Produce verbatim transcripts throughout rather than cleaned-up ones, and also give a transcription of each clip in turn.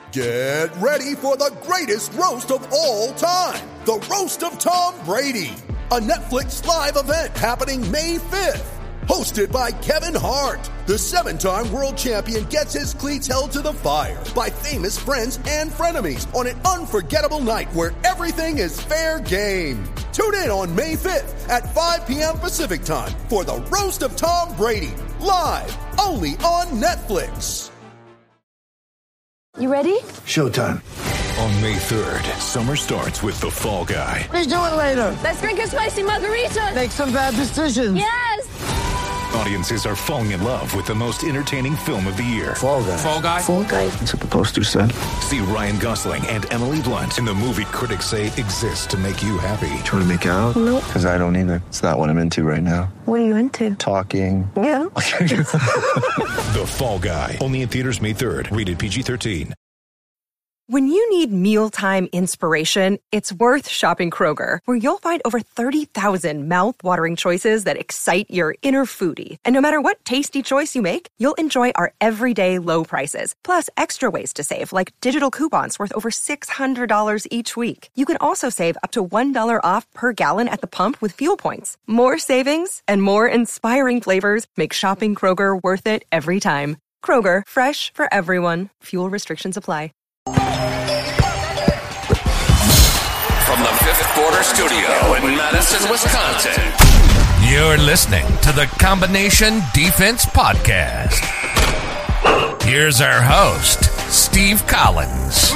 Get ready for the greatest roast of all time, the Roast of Tom Brady, a Netflix live event happening May fifth. Hosted by Kevin Hart, the seven-time world champion gets his cleats held to the fire by famous friends and frenemies on an unforgettable night where everything is fair game. Tune in on May fifth at five p.m. Pacific time for the Roast of Tom Brady, live only on Netflix. You ready? Showtime. On May third, summer starts with The Fall Guy. Let's do it later. Let's drink a spicy margarita. Make some bad decisions. Yes. Audiences are falling in love with the most entertaining film of the year. Fall Guy. Fall Guy. Fall Guy. That's what the poster said. See Ryan Gosling and Emily Blunt in the movie critics say exists to make you happy. Trying to make it out? Nope. Because I don't either. It's not what I'm into right now. What are you into? Talking. Yeah. The Fall Guy. Only in theaters May third. Rated P G thirteen. When you need mealtime inspiration, it's worth shopping Kroger, where you'll find over thirty thousand mouth-watering choices that excite your inner foodie. And no matter what tasty choice you make, you'll enjoy our everyday low prices, plus extra ways to save, like digital coupons worth over six hundred dollars each week. You can also save up to one dollar off per gallon at the pump with fuel points. More savings and more inspiring flavors make shopping Kroger worth it every time. Kroger, fresh for everyone. Fuel restrictions apply. From the Fifth Quarter Studio in Madison, Wisconsin. You're listening to the Combination Defense Podcast. Here's our host, Steve Collins.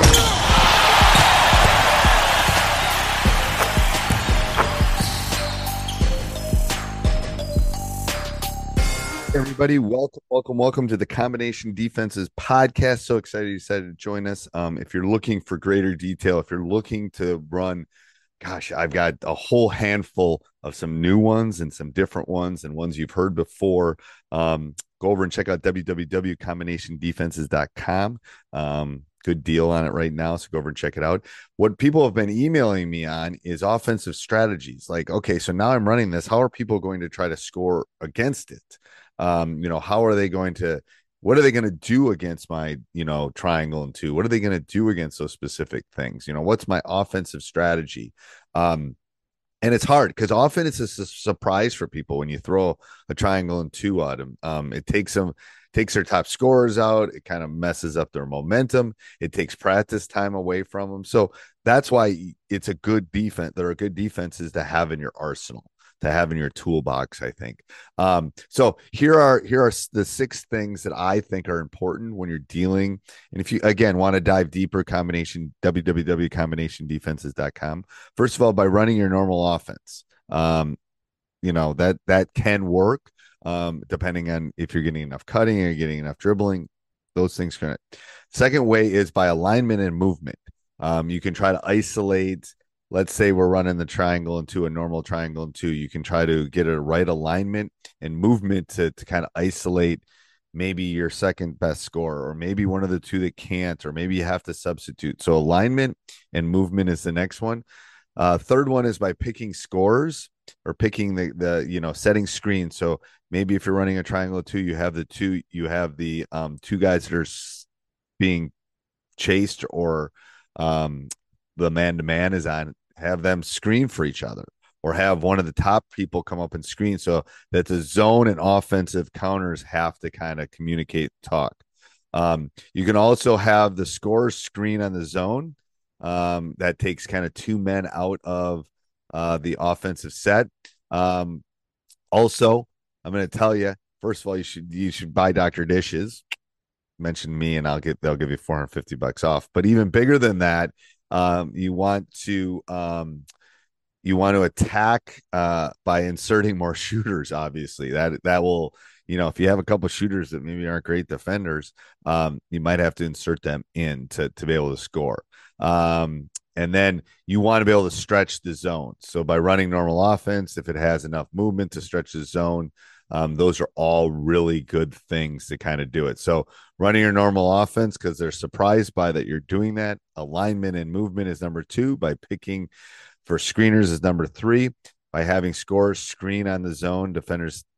Everybody, welcome, welcome, welcome to the Combination Defenses Podcast. So excited you decided to join us. Um, if you're looking for greater detail, if you're looking to run, gosh, I've got a whole handful of some new ones and some different ones and ones you've heard before. Um, go over and check out w w w dot combination defenses dot com. Um, good deal on it right now, so go over and check it out. What people have been emailing me on is offensive strategies. Like, okay, so now I'm running this. How are people going to try to score against it? Um, you know, how are they going to, what are they going to do against my, you know, triangle and two? What are they going to do against those specific things? You know, what's my offensive strategy? Um, and it's hard because often it's a su- surprise for people when you throw a triangle and two at them. Um, it takes them, takes their top scorers out. It kind of messes up their momentum. It takes practice time away from them. So that's why it's a good defense. There are good defenses to have in your arsenal, to have in your toolbox, I think. Um, so here are here are the six things that I think are important when you're dealing. And if you, again, want to dive deeper, combination, w w w dot combination defenses dot com. First of all, by running your normal offense, um, you know, that that can work um, depending on if you're getting enough cutting or you're getting enough dribbling. Those things can. Second way is by alignment and movement. Um, you can try to isolate. Let's say we're running the triangle into a normal triangle and two. You can try to get a right alignment and movement to, to kind of isolate maybe your second best scorer, or maybe one of the two that can't, or maybe you have to substitute. So alignment and movement is the next one. Uh, third one is by picking scorers or picking the, the, you know, setting screens. So maybe if you're running a triangle two, you have the two, you have the um, two guys that are being chased, or um, the man-to-man is on, have them screen for each other, or have one of the top people come up and screen so that the zone and offensive counters have to kind of communicate, talk. Um, you can also have the scorers screen on the zone. Um, that takes kind of two men out of uh, the offensive set. Um, also, I'm going to tell you, first of all, you should you should buy Doctor Dishes. Mention me, and I'll get they'll give you four hundred fifty bucks off. But even bigger than that, um, you want to um, you want to attack uh, by inserting more shooters. Obviously, that that will, you know, if you have a couple of shooters that maybe aren't great defenders, um, you might have to insert them in to to be able to score. Um, and then you want to be able to stretch the zone. So by running normal offense, if it has enough movement to stretch the zone, um, those are all really good things to kind of do it. So running your normal offense, because they're surprised by that you're doing that. Alignment and movement is number two. By picking for screeners is number three. By having scorers screen on the zone, defenders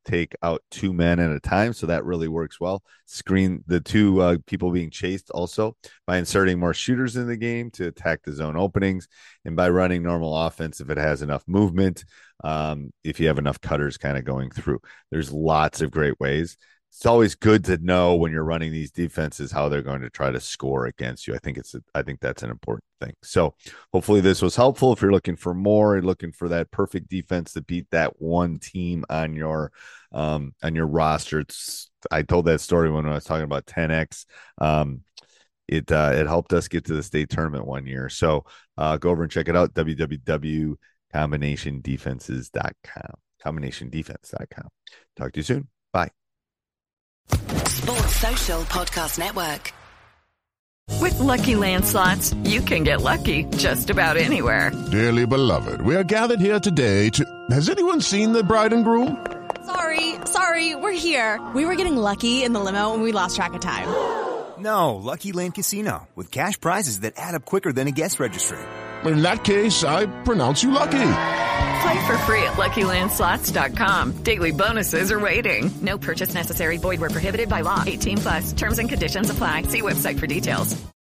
take out two men at a time, so that really works well. Screen the two uh, people being chased also by inserting more shooters in the game to attack the zone openings, and by running normal offense if it has enough movement, um, if you have enough cutters kind of going through. There's lots of great ways. It's always good to know when you're running these defenses how they're going to try to score against you. I think it's a, I think that's an important thing. So hopefully this was helpful. If you're looking for more, you're looking for that perfect defense to beat that one team on your um, on your roster. It's I told that story when I was talking about ten X. Um, it uh, it helped us get to the state tournament one year. So uh, go over and check it out. w w w dot combination defenses dot com. combination defense dot com. Talk to you soon. Bye. Sports Social Podcast Network. With Lucky Land Slots, you can get lucky just about anywhere. Dearly beloved, we are gathered here today to... Has anyone seen the bride and groom? Sorry, sorry, we're here. We were getting lucky in the limo and we lost track of time. No, Lucky Land Casino, with cash prizes that add up quicker than a guest registry. In that case, I pronounce you lucky. Play for free at lucky land slots dot com. Daily bonuses are waiting. No purchase necessary. Void where prohibited by law. eighteen plus. Terms and conditions apply. See website for details.